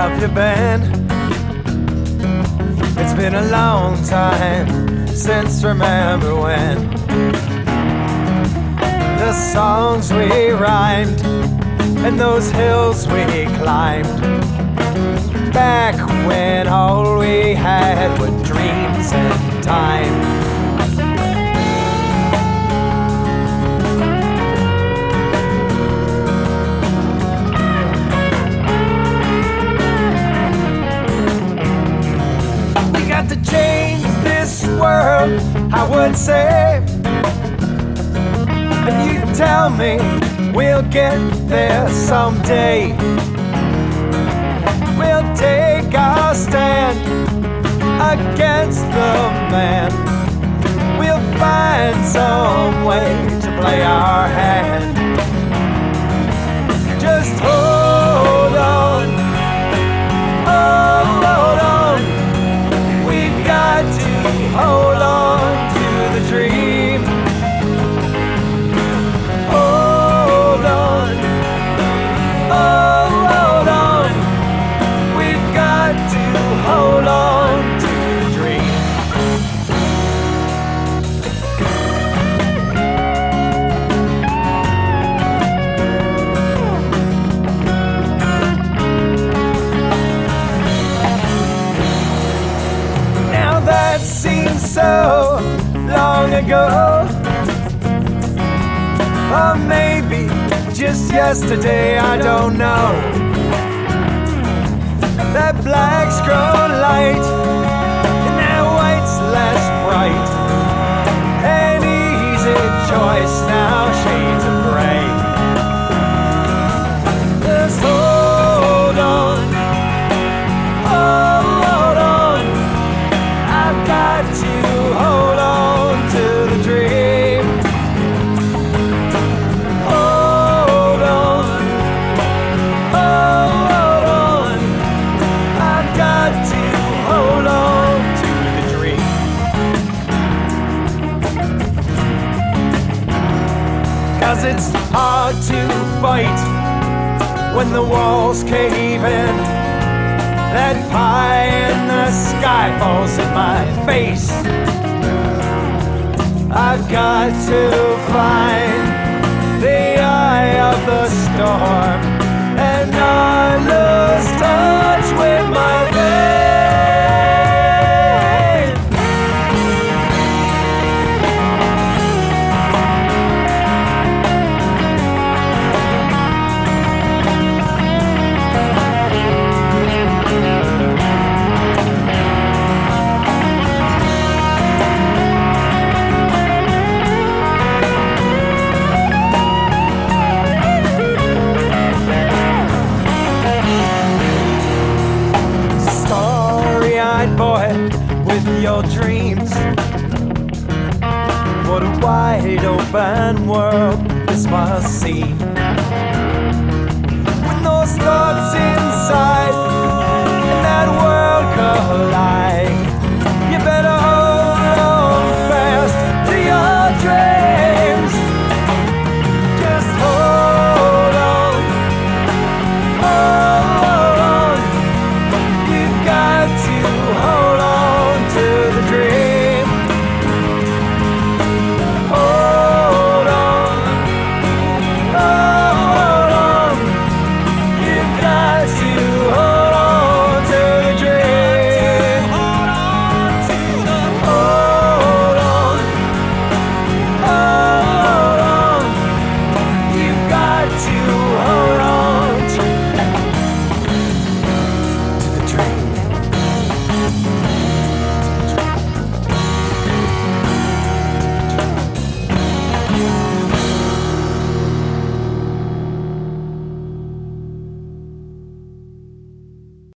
have you been? It's been a long time since remember when the songs we rhymed and those hills we climbed, back when all we had were dreams and time. To change this world, I would say, and you tell me we'll get there someday. We'll take our stand against the man. We'll find some way to play our hand. Just hold on, oh, hold on. Got to hold on to the dream. Hold on, oh, hold on. We've got to hold on to the dream. That seems so long ago, or maybe just yesterday, I don't know. That black's grown light and that white's less bright. An easy choice now, shades of gray. Just hold on, oh, hold on. I've got to hold on to the dream. Hold on, oh, hold on. I've got to hold on to the dream. 'Cause it's hard to fight when the walls cave in. That pie in the sky falls in my face. I've got to find the eye of the storm and not lose touch with my faith. Boy, with your dreams, what a wide open world this must seem.